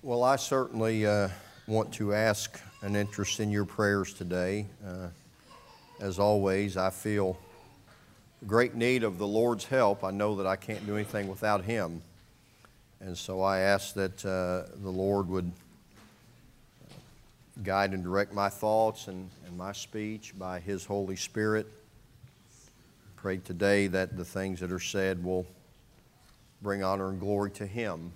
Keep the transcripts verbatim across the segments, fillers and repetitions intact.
Well, I certainly uh, want to ask an interest in your prayers today. Uh, as always, I feel great need of the Lord's help. I know that I can't do anything without Him. And so I ask that uh, the Lord would guide and direct my thoughts and, and my speech by His Holy Spirit. Pray today that the things that are said will bring honor and glory to Him.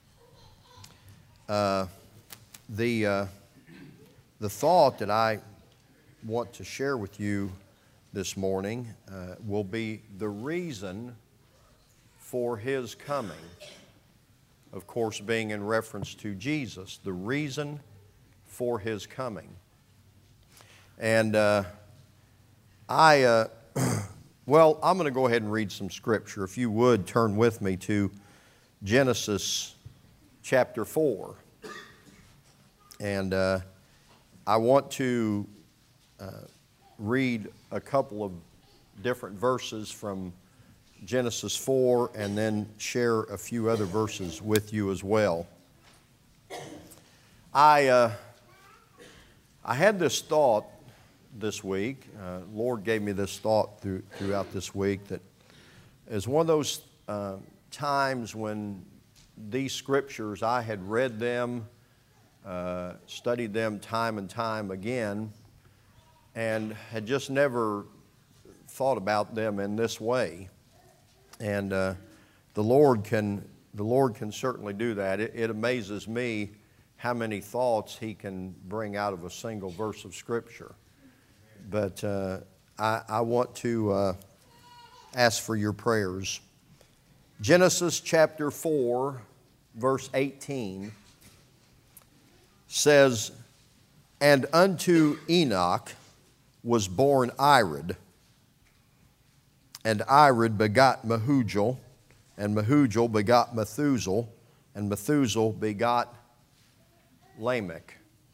Uh, the, uh, the thought that I want to share with you this morning uh, will be the reason for His coming. Of course, being in reference to Jesus, the reason for His coming. And uh, I, uh, well, I'm going to go ahead and read some scripture. If you would, turn with me to Genesis chapter four. And uh, I want to uh, read a couple of different verses from Genesis four and then share a few other verses with you as well. I, uh, I had this thought this week. Uh, Lord gave me this thought through, throughout this week that is one of those uh, times when these scriptures, I had read them, uh, studied them time and time again, and had just never thought about them in this way. And uh, the Lord can, the Lord can certainly do that. It, it amazes me how many thoughts He can bring out of a single verse of Scripture. But uh, I, I want to uh, ask for your prayers. Genesis chapter four, verse eighteen says, "And unto Enoch was born Irad, and Irad begot Mehujael, and Mehujael begot Methuselah, and Methuselah begot Lamech."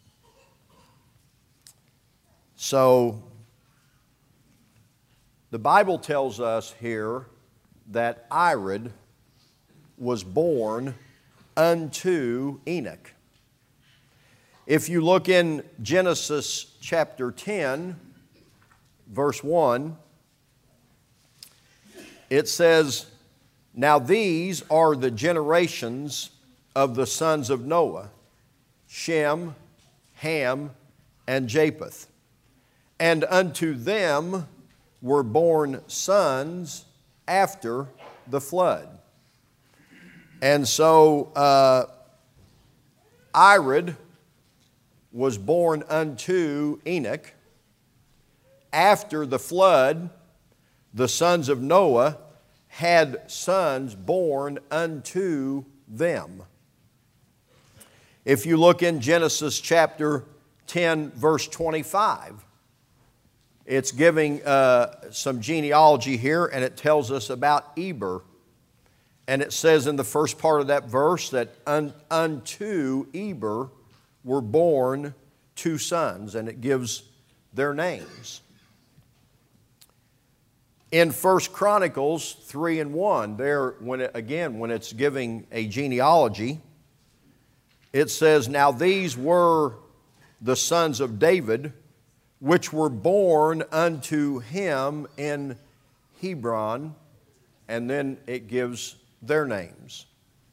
So, the Bible tells us here that Irad was born unto Enoch. If you look in Genesis chapter ten, verse one, it says, "Now these are the generations of the sons of Noah, Shem, Ham, and Japheth. And unto them were born sons after the flood." And so uh, Irad was born unto Enoch. After the flood, the sons of Noah had sons born unto them. If you look in Genesis chapter ten, verse twenty-five, it's giving uh, some genealogy here, and it tells us about Eber. And it says in the first part of that verse that un- unto Eber were born two sons, and it gives their names. In First Chronicles three and one, there, when it, again, when it's giving a genealogy, it says, "Now these were the sons of David, which were born unto him in Hebron," and then it gives their names.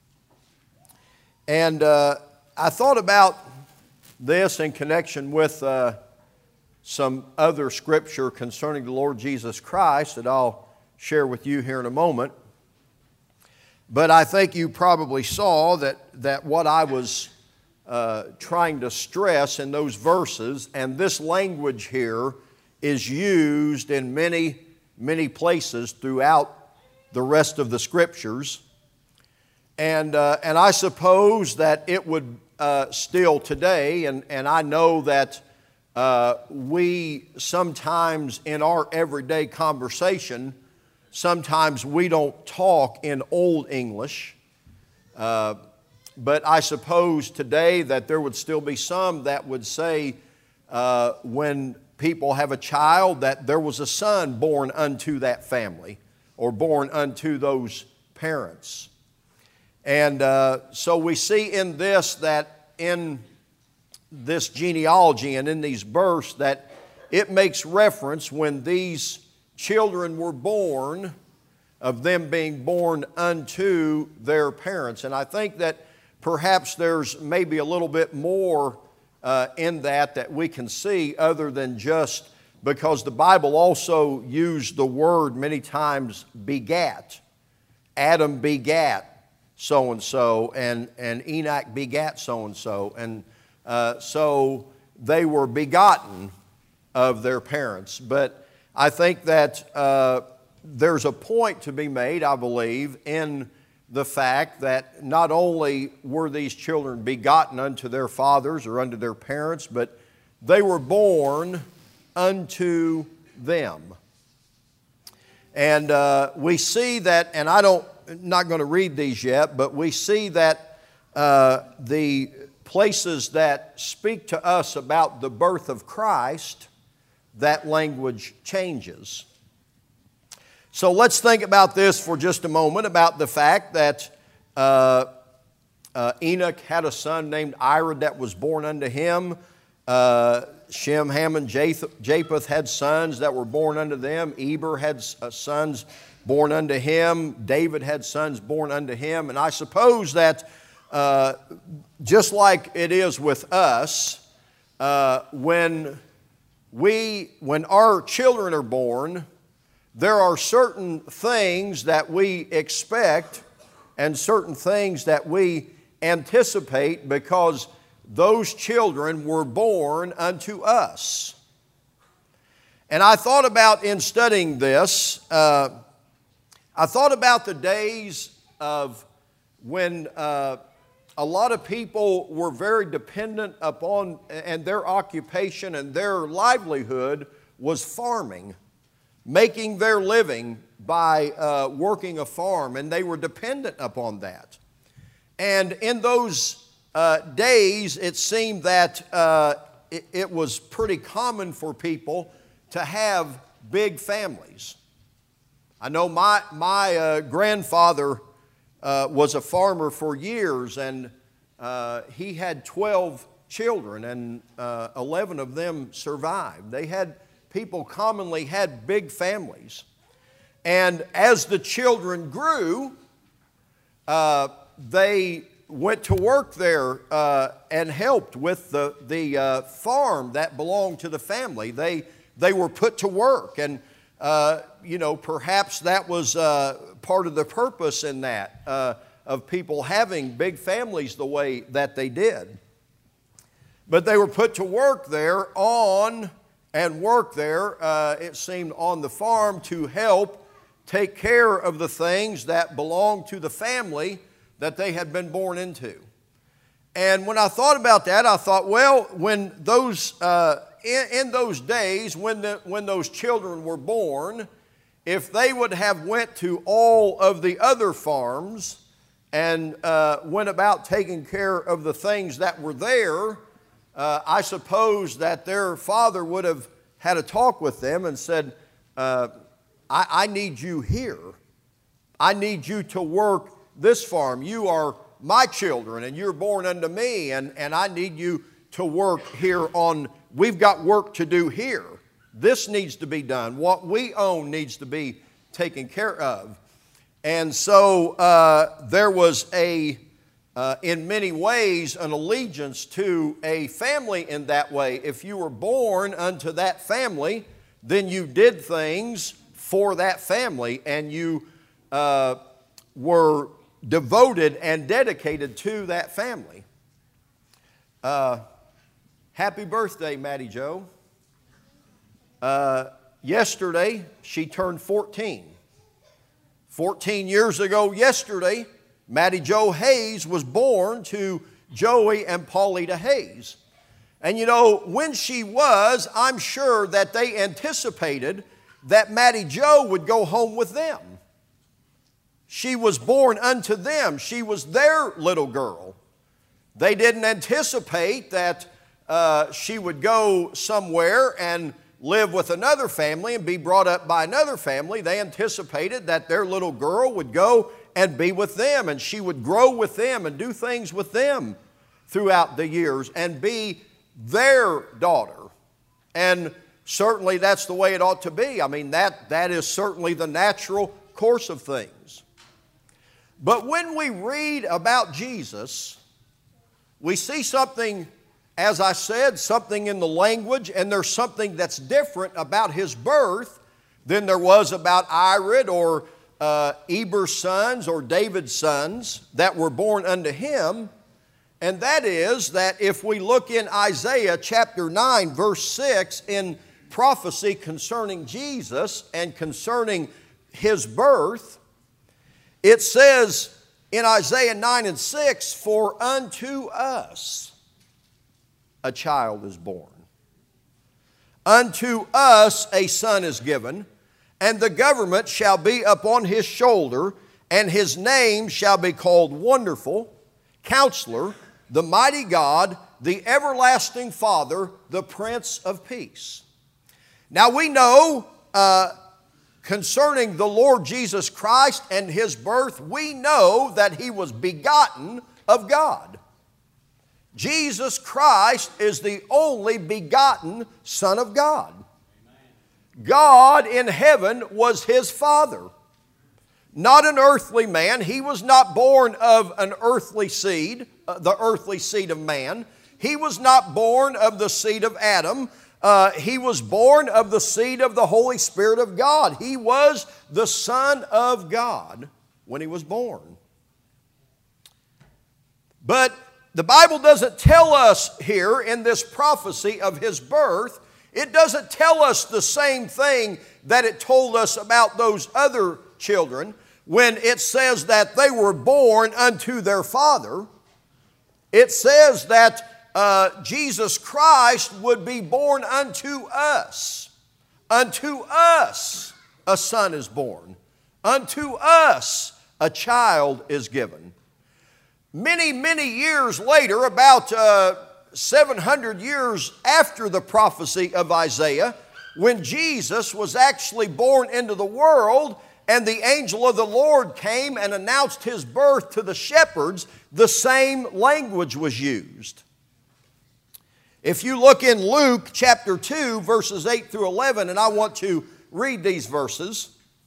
And uh, I thought about this in connection with uh, some other scripture concerning the Lord Jesus Christ that I'll share with you here in a moment. But I think you probably saw that, that what I was uh, trying to stress in those verses, and this language here is used in many, many places throughout the rest of the scriptures. And, uh, and I suppose that it would uh, still today, and, and I know that uh, we sometimes in our everyday conversation, sometimes we don't talk in Old English. Uh, but I suppose today that there would still be some that would say uh, when people have a child that there was a son born unto that family, or born unto those parents. And uh, so we see in this that in this genealogy and in these births that it makes reference when these children were born, of them being born unto their parents. And I think that perhaps there's maybe a little bit more uh, in that that we can see other than just, because the Bible also used the word many times begat. Adam begat so-and-so, and, and Enoch begat so-and-so. And uh, so they were begotten of their parents. But I think that uh, there's a point to be made, I believe, in the fact that not only were these children begotten unto their fathers or unto their parents, but they were born unto them. And uh, we see that, and I don't, not going to read these yet, but we see that uh, the places that speak to us about the birth of Christ, that language changes. So let's think about this for just a moment, about the fact that uh, uh, Enoch had a son named Irad that was born unto him. Uh, Shem, Ham, and Japheth had sons that were born unto them. Eber had uh, sons born unto him. David had sons born unto him. And I suppose that uh, just like it is with us, uh, when we, when our children are born, there are certain things that we expect and certain things that we anticipate because those children were born unto us. And I thought about, in studying this, uh, I thought about the days of when uh, a lot of people were very dependent upon, and their occupation and their livelihood was farming, making their living by uh, working a farm, and they were dependent upon that. And in those uh, days, it seemed that uh, it, it was pretty common for people to have big families. I know my, my uh, grandfather uh, was a farmer for years, and uh, he had twelve children, and uh, eleven of them survived. They had People commonly had big families. And as the children grew, uh, they went to work there uh, and helped with the, the uh, farm that belonged to the family. They, they were put to work. And, uh, you know, perhaps that was uh, part of the purpose in that, uh, of people having big families the way that they did. But they were put to work there on... and work there, uh, it seemed, on the farm to help take care of the things that belonged to the family that they had been born into. And when I thought about that, I thought, well, when those, uh, in, in those days, when, the, when those children were born, if they would have went to all of the other farms and uh, went about taking care of the things that were there, Uh, I suppose that their father would have had a talk with them and said, uh, I, I need you here. I need you to work this farm. You are my children, and you're born unto me, and, and I need you to work here on, we've got work to do here. This needs to be done. What we own needs to be taken care of. And so uh, there was a Uh, in many ways, an allegiance to a family in that way. If you were born unto that family, then you did things for that family, and you uh, were devoted and dedicated to that family. Uh, happy birthday, Maddie Jo. Uh, yesterday, she turned fourteen. fourteen years ago yesterday, Maddie Jo Hayes was born to Joey and Paulita Hayes. And you know, when she was, I'm sure that they anticipated that Maddie Jo would go home with them. She was born unto them. She was their little girl. They didn't anticipate that uh, she would go somewhere and live with another family and be brought up by another family. They anticipated that their little girl would go and be with them, and she would grow with them and do things with them throughout the years and be their daughter. And certainly that's the way it ought to be. I mean, that, that is certainly the natural course of things. But when we read about Jesus, we see something, as I said, something in the language, and there's something that's different about his birth than there was about Irad or uh, Eber's sons or David's sons that were born unto him. And that is that if we look in Isaiah chapter nine, verse six, in prophecy concerning Jesus and concerning his birth, it says in Isaiah nine and six, "For unto us a child is born. Unto us a son is given, and the government shall be upon his shoulder, and his name shall be called Wonderful, Counselor, the Mighty God, the Everlasting Father, the Prince of Peace." Now we know uh, concerning the Lord Jesus Christ and his birth, we know that he was begotten of God. Jesus Christ is the only begotten Son of God. God in heaven was his Father, not an earthly man. He was not born of an earthly seed, uh, the earthly seed of man. He was not born of the seed of Adam. Uh, he was born of the seed of the Holy Spirit of God. He was the Son of God when he was born. But the Bible doesn't tell us here in this prophecy of his birth, it doesn't tell us the same thing that it told us about those other children when it says that they were born unto their father. It says that uh, Jesus Christ would be born unto us. Unto us a son is born. Unto us a child is given. Many, many years later, about uh, seven hundred years after the prophecy of Isaiah, when Jesus was actually born into the world and the angel of the Lord came and announced his birth to the shepherds, the same language was used. If you look in Luke chapter two, verses eight through eleven, and I want to read these verses,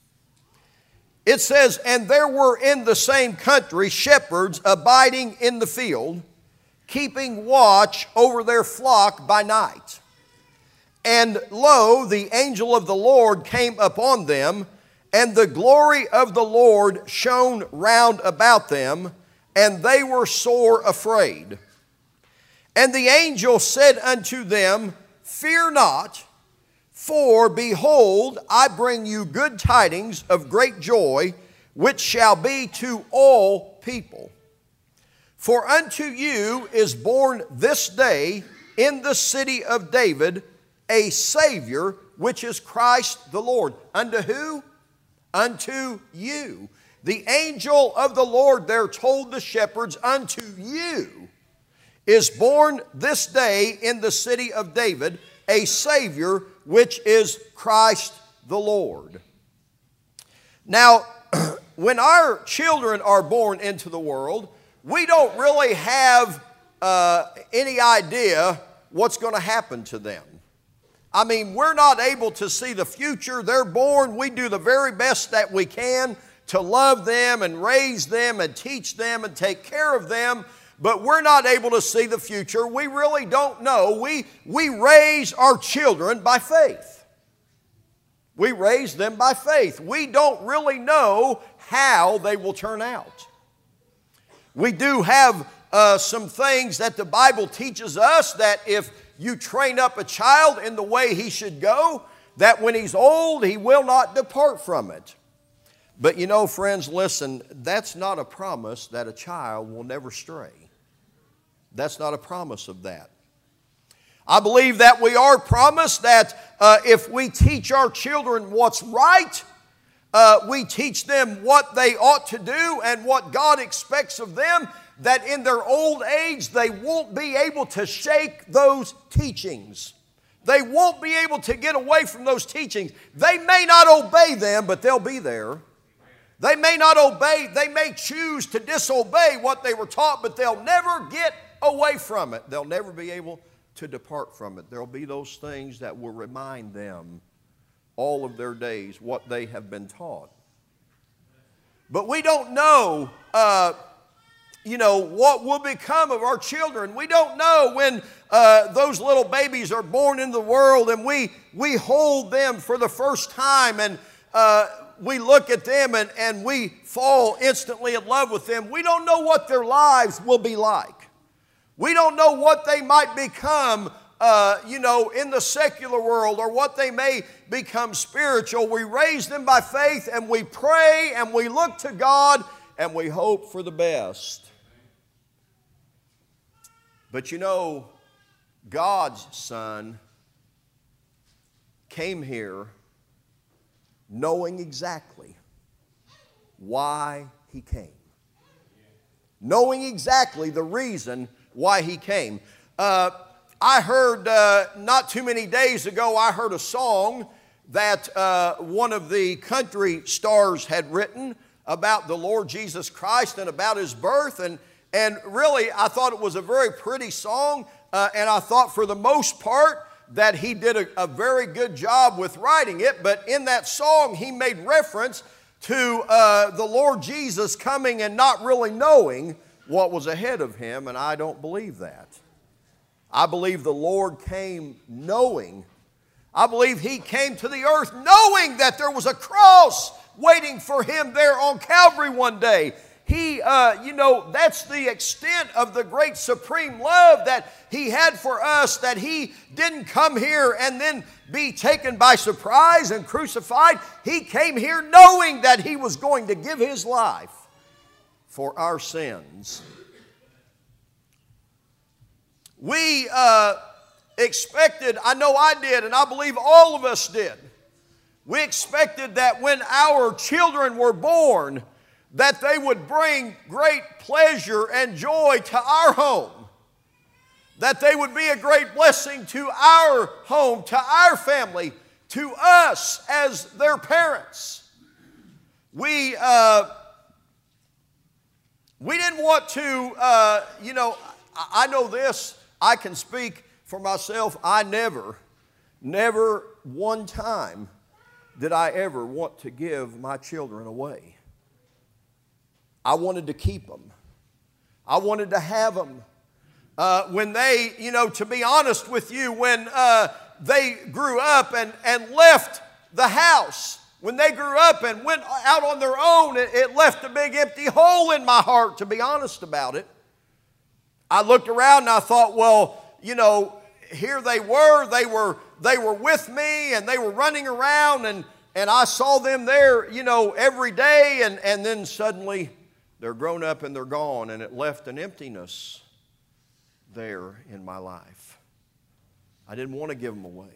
it says, "And there were in the same country shepherds abiding in the field, keeping watch over their flock by night. And lo, the angel of the Lord came upon them, and the glory of the Lord shone round about them, and they were sore afraid. And the angel said unto them, Fear not, for behold, I bring you good tidings of great joy, which shall be to all people. For unto you is born this day in the city of David a Savior, which is Christ the Lord." Unto who? Unto you. The angel of the Lord there told the shepherds, "Unto you is born this day in the city of David a Savior, which is Christ the Lord." Now, when our children are born into the world, we don't really have uh, any idea what's going to happen to them. I mean, we're not able to see the future. They're born. We do the very best that we can to love them and raise them and teach them and take care of them, but we're not able to see the future. We really don't know. We, we raise our children by faith. We raise them by faith. We don't really know how they will turn out. We do have uh, some things that the Bible teaches us, that if you train up a child in the way he should go, that when he's old, he will not depart from it. But you know, friends, listen, that's not a promise that a child will never stray. That's not a promise of that. I believe that we are promised that uh, if we teach our children what's right, uh, we teach them what they ought to do and what God expects of them, that in their old age they won't be able to shake those teachings. They won't be able to get away from those teachings. They may not obey them, but they'll be there. They may not obey, they may choose to disobey what they were taught, but they'll never get away from it. They'll never be able to depart from it. There'll be those things that will remind them all of their days what they have been taught. But we don't know, uh, you know, what will become of our children. We don't know when uh, those little babies are born into the world and we, we hold them for the first time and uh, we look at them and, and we fall instantly in love with them. We don't know what their lives will be like. We don't know what they might become, uh, you know, in the secular world, or what they may become spiritual. We raise them by faith, and we pray, and we look to God, and we hope for the best. But you know, God's Son came here knowing exactly why He came. Knowing exactly the reason why He came. Uh, I heard uh, not too many days ago, I heard a song that uh, one of the country stars had written about the Lord Jesus Christ and about His birth. And, and really, I thought it was a very pretty song. Uh, and I thought for the most part that he did a, a very good job with writing it. But in that song, he made reference to uh, the Lord Jesus coming and not really knowing what was ahead of Him, and I don't believe that. I believe the Lord came knowing. I believe He came to the earth knowing that there was a cross waiting for Him there on Calvary one day. He, uh, you know, that's the extent of the great supreme love that He had for us, that He didn't come here and then be taken by surprise and crucified. He came here knowing that He was going to give His life for our sins. We uh, expected, I know I did, and I believe all of us did, we expected that when our children were born, that they would bring great pleasure and joy to our home, that they would be a great blessing to our home, to our family, to us as their parents. We... Uh, We didn't want to, uh, you know, I, I know this, I can speak for myself. I never, never one time did I ever want to give my children away. I wanted to keep them. I wanted to have them. Uh, when they, you know, to be honest with you, when uh, they grew up and, and left the house, when they grew up and went out on their own, it, it left a big empty hole in my heart, to be honest about it. I looked around and I thought, well, you know, here they were, they were, they were with me and they were running around and, and I saw them there, you know, every day, and, and then suddenly they're grown up and they're gone, and it left an emptiness there in my life. I didn't want to give them away.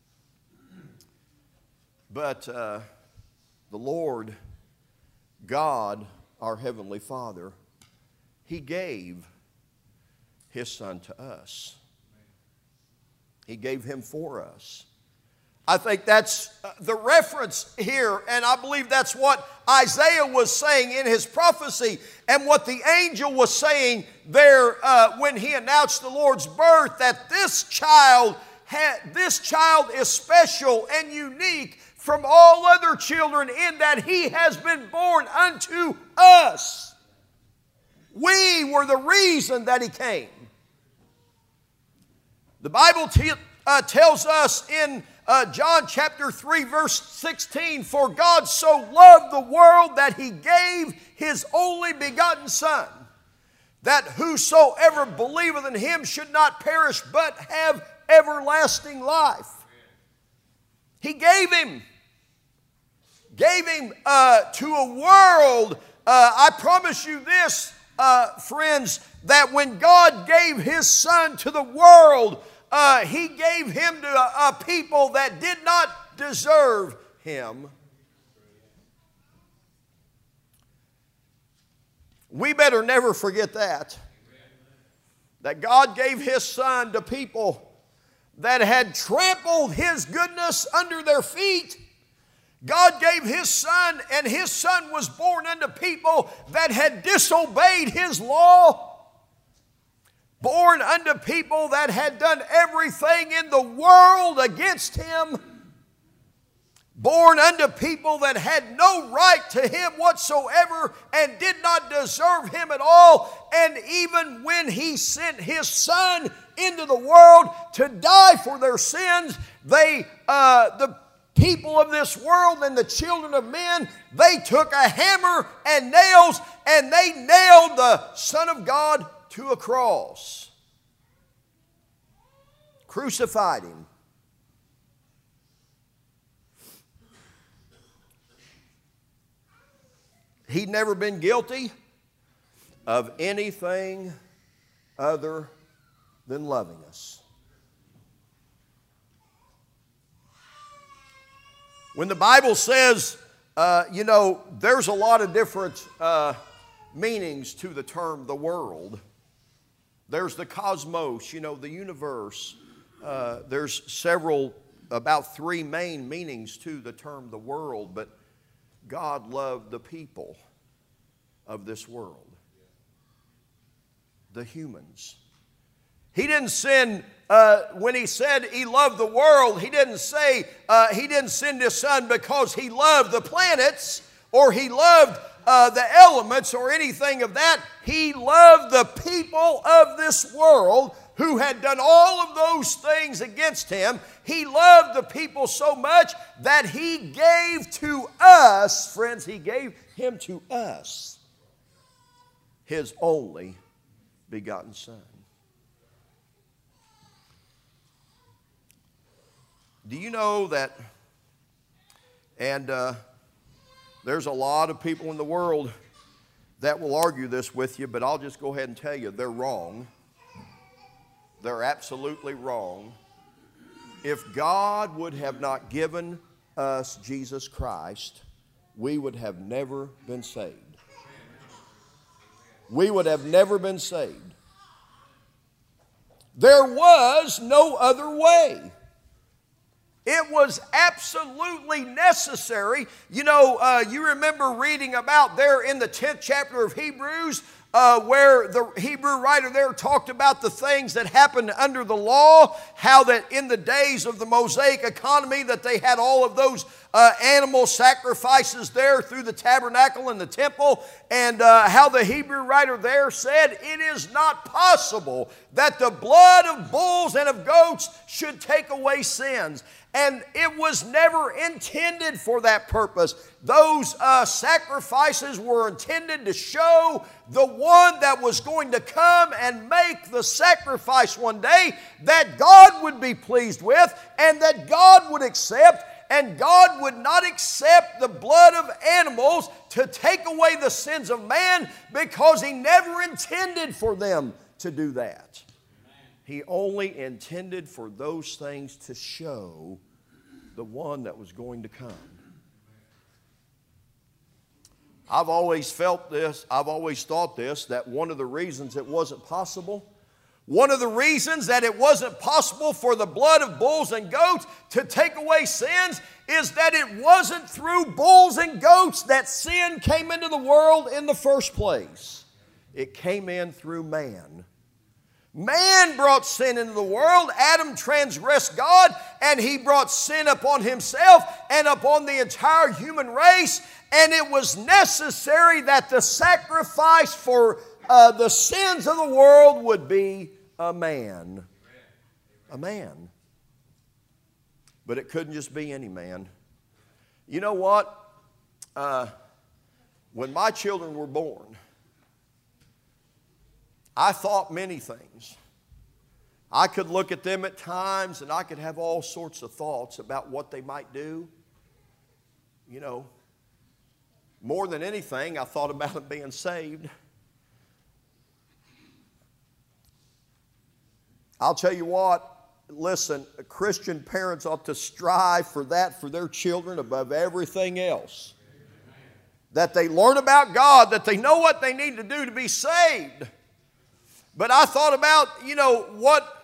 But uh, the Lord, God, our Heavenly Father, He gave His Son to us. He gave Him for us. I think that's the reference here, and I believe that's what Isaiah was saying in his prophecy, and what the angel was saying there uh, when he announced the Lord's birth, that this child, ha- this child is special and unique from all other children in that He has been born unto us. We were the reason that He came. The Bible te- uh, tells us in uh, John chapter three verse sixteen, for God so loved the world that He gave His only begotten Son, that whosoever believeth in Him should not perish but have everlasting life. He gave Him. Gave Him uh, to a world. Uh, I promise you this, uh, friends, that when God gave His Son to the world, uh, He gave Him to a, a people that did not deserve Him. We better never forget that. That God gave His Son to people that had trampled His goodness under their feet, God gave His Son, and His Son was born unto people that had disobeyed His law. Born unto people that had done everything in the world against Him. Born unto people that had no right to Him whatsoever and did not deserve Him at all. And even when He sent His Son into the world to die for their sins, they, uh, the people of this world and the children of men, they took a hammer and nails and they nailed the Son of God to a cross. Crucified Him. He'd never been guilty of anything other than loving us. When the Bible says, uh, you know, there's a lot of different uh, meanings to the term the world. There's the cosmos, you know, the universe. Uh, there's several, about three main meanings to the term the world, but God loved the people of this world, the humans. He didn't send, uh, when He said He loved the world, He didn't say, uh, He didn't send His Son because He loved the planets or He loved uh, the elements or anything of that. He loved the people of this world who had done all of those things against Him. He loved the people so much that He gave to us, friends, He gave Him to us, His only begotten Son. Do you know that, and uh, there's a lot of people in the world that will argue this with you, but I'll just go ahead and tell you, they're wrong. They're absolutely wrong. If God would have not given us Jesus Christ, we would have never been saved. We would have never been saved. There was no other way. It was absolutely necessary. You know, uh, you remember reading about there in the tenth chapter of Hebrews, Uh, where the Hebrew writer there talked about the things that happened under the law, how that in the days of the Mosaic economy that they had all of those uh, animal sacrifices there through the tabernacle and the temple, and uh, how the Hebrew writer there said, it is not possible that the blood of bulls and of goats should take away sins. And it was never intended for that purpose. Those uh, sacrifices were intended to show the one that was going to come and make the sacrifice one day that God would be pleased with and that God would accept. And God would not accept the blood of animals to take away the sins of man because He never intended for them to do that. He only intended for those things to show the one that was going to come. I've always felt this, I've always thought this, that one of the reasons it wasn't possible, one of the reasons that it wasn't possible for the blood of bulls and goats to take away sins is that it wasn't through bulls and goats that sin came into the world in the first place. It came in through man. Man brought sin into the world. Adam transgressed God, and he brought sin upon himself and upon the entire human race. And it was necessary that the sacrifice for uh, the sins of the world would be a man. A man. But it couldn't just be any man. You know what? Uh, when my children were born, I thought many things. I could look at them at times and I could have all sorts of thoughts about what they might do. You know, more than anything, I thought about them being saved. I'll tell you what, listen, Christian parents ought to strive for that for their children above everything else. That they learn about God, that they know what they need to do to be saved. But I thought about, you know, what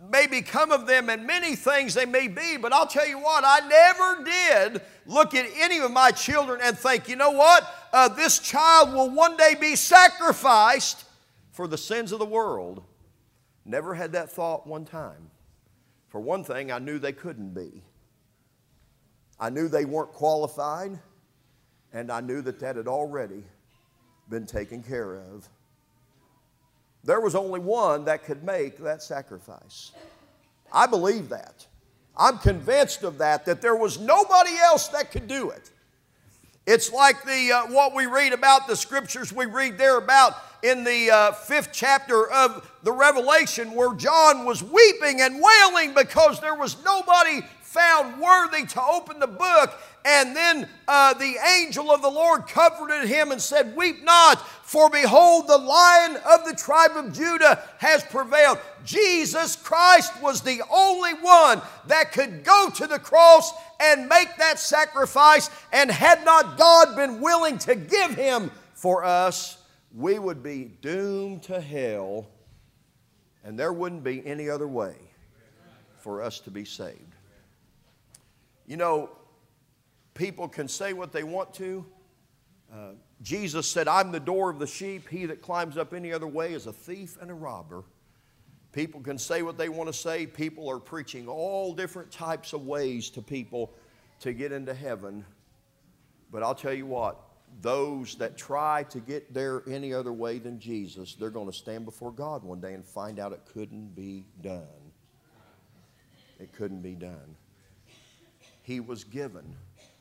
may become of them, and many things they may be, but I'll tell you what, I never did look at any of my children and think, you know what, uh, this child will one day be sacrificed for the sins of the world. Never had that thought one time. For one thing, I knew they couldn't be. I knew they weren't qualified, and I knew that that had already been taken care of. There was only one that could make that sacrifice. I believe that. I'm convinced of that, that there was nobody else that could do it. It's like the uh, what we read about, the scriptures we read there about in the uh, fifth chapter of the Revelation, where John was weeping and wailing because there was nobody found worthy to open the book. And then uh, the angel of the Lord comforted him and said, "Weep not, for behold, the Lion of the tribe of Judah has prevailed." Jesus Christ was the only one that could go to the cross and make that sacrifice. And had not God been willing to give him for us, we would be doomed to hell, and there wouldn't be any other way for us to be saved. You know, people can say what they want to. Uh, Jesus said, "I'm the door of the sheep. He that climbs up any other way is a thief and a robber." People can say what they want to say. People are preaching all different types of ways to people to get into heaven. But I'll tell you what, those that try to get there any other way than Jesus, they're going to stand before God one day and find out it couldn't be done. It couldn't be done. He was given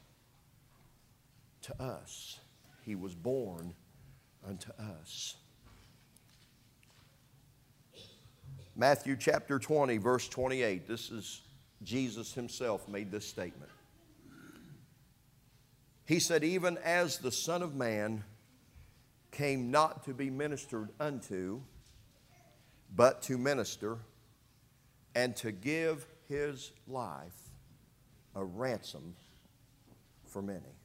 to us. He was born unto us. Matthew chapter twenty, verse twenty-eight. This is Jesus himself made this statement. He said, "Even as the Son of Man came not to be ministered unto, but to minister, and to give his life a ransom for many."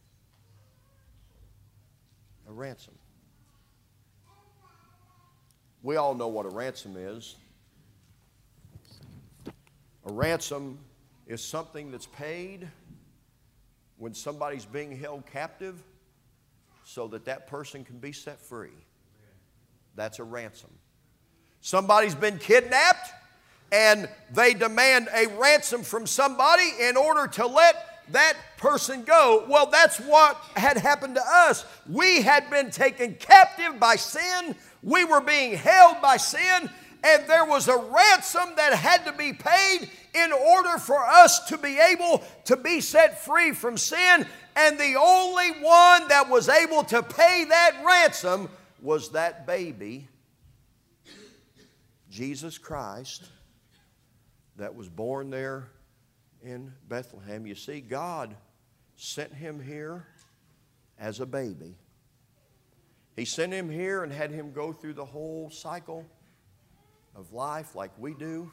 A ransom. We all know what a ransom is. A ransom is something that's paid when somebody's being held captive so that that person can be set free. That's a ransom. Somebody's been kidnapped and they demand a ransom from somebody in order to let that person go. Well, that's what had happened to us. We had been taken captive by sin. We were being held by sin, and there was a ransom that had to be paid in order for us to be able to be set free from sin. And the only one that was able to pay that ransom was that baby, Jesus Christ, that was born there in Bethlehem. You see, God sent him here as a baby. He sent him here and had him go through the whole cycle of life like we do.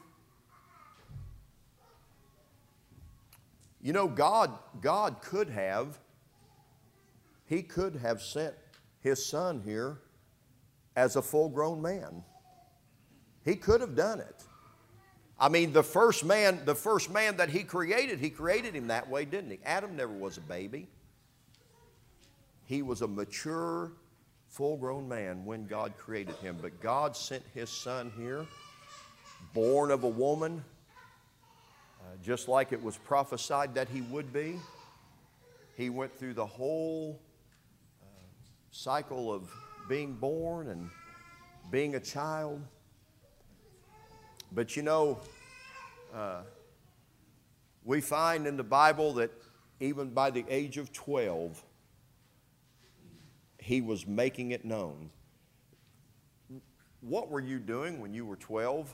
You know, God, God could have, he could have sent his son here as a full-grown man. He could have done it. I mean, the first man, the first man that he created, he created him that way, didn't he? Adam never was a baby. He was a mature, full-grown man when God created him. But God sent his son here, born of a woman, uh, just like it was prophesied that he would be. He went through the whole uh, cycle of being born and being a child. But you know, uh, we find in the Bible that even by the age of twelve, he was making it known. What were you doing when you were twelve?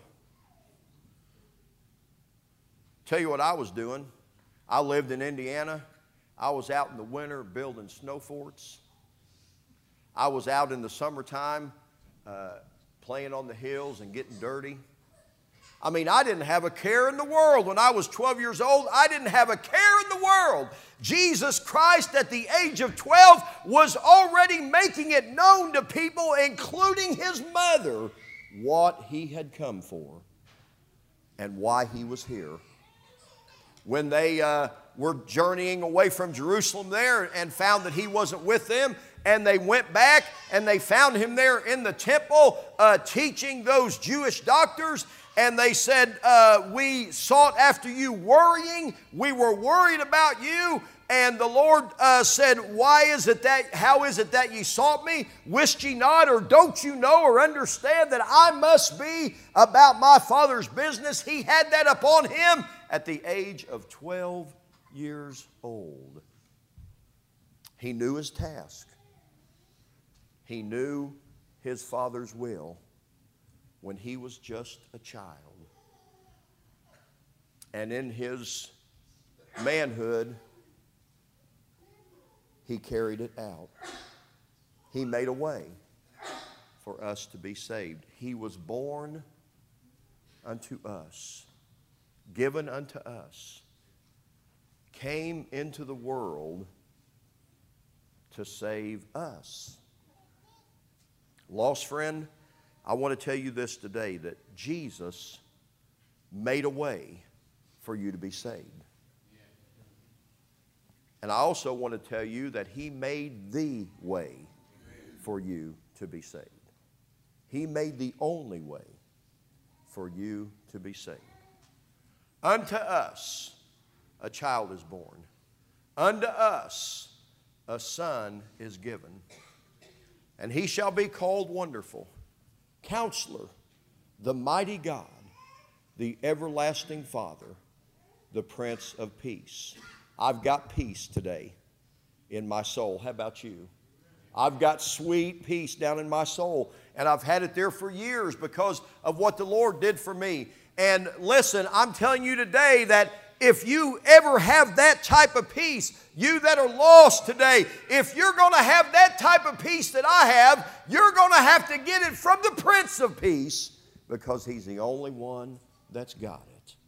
Tell you what I was doing. I lived in Indiana. I was out in the winter building snow forts. I was out in the summertime uh, playing on the hills and getting dirty. I mean, I didn't have a care in the world. When I was twelve years old, I didn't have a care in the world. Jesus Christ, at the age of twelve, was already making it known to people, including his mother, what he had come for and why he was here. When they uh, were journeying away from Jerusalem there and found that he wasn't with them, and they went back and they found him there in the temple uh, teaching those Jewish doctors, and they said, uh, we sought after you worrying, we were worried about you. And the Lord uh, said, why is it that, how is it that ye sought me? Wist ye not, or don't you know or understand that I must be about my Father's business? He had that upon him at the age of twelve years old. He knew his task. He knew his Father's will when he was just a child. And in his manhood, he carried it out. He made a way for us to be saved. He was born unto us, given unto us, came into the world to save us. Lost friend, I want to tell you this today, that Jesus made a way for you to be saved. And I also want to tell you that he made the way for you to be saved. He made the only way for you to be saved. Unto us a child is born. Unto us a son is given. And he shall be called Wonderful, Counselor, the Mighty God, the Everlasting Father, the Prince of Peace. I've got peace today in my soul. How about you? I've got sweet peace down in my soul. And I've had it there for years because of what the Lord did for me. And listen, I'm telling you today that if you ever have that type of peace, you that are lost today, if you're going to have that type of peace that I have, you're going to have to get it from the Prince of Peace, because he's the only one that's got it.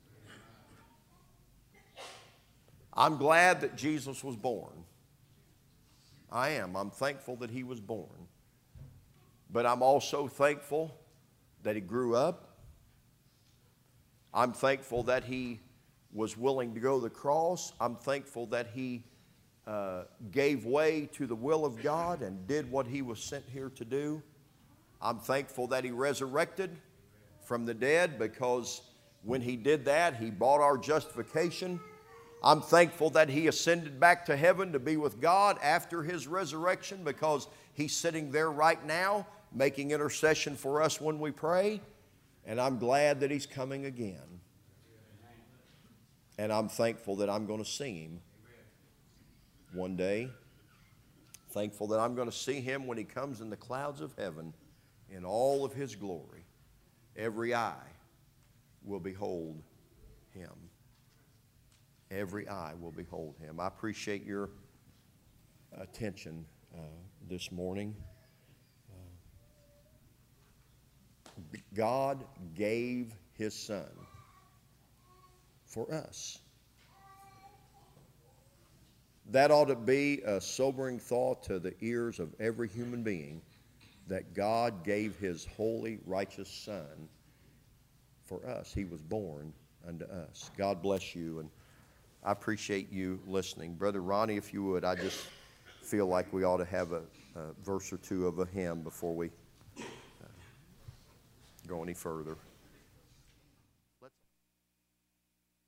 I'm glad that Jesus was born. I am. I'm thankful that he was born. But I'm also thankful that he grew up. I'm thankful that he was willing to go to the cross. I'm thankful that he uh, gave way to the will of God and did what he was sent here to do. I'm thankful that he resurrected from the dead, because when he did that, he bought our justification. I'm thankful that he ascended back to heaven to be with God after his resurrection, because he's sitting there right now making intercession for us when we pray. And I'm glad that he's coming again. And I'm thankful that I'm going to see him one day. Thankful that I'm going to see him when he comes in the clouds of heaven in all of his glory. Every eye will behold him. Every eye will behold him. I appreciate your attention uh, this morning. Uh, God gave his son for us. That ought to be a sobering thought to the ears of every human being, that God gave his holy, righteous son for us. He was born unto us. God bless you, and I appreciate you listening. Brother Ronnie, if you would, I just feel like we ought to have a, a verse or two of a hymn before we uh, go any further.